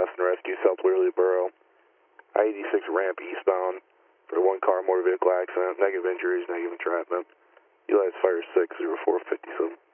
EMS and rescue, South Waverly Borough. I-86 ramp eastbound for the one-car motor vehicle accident. Negative injuries, negative entrapment. Eli's Fire 60457.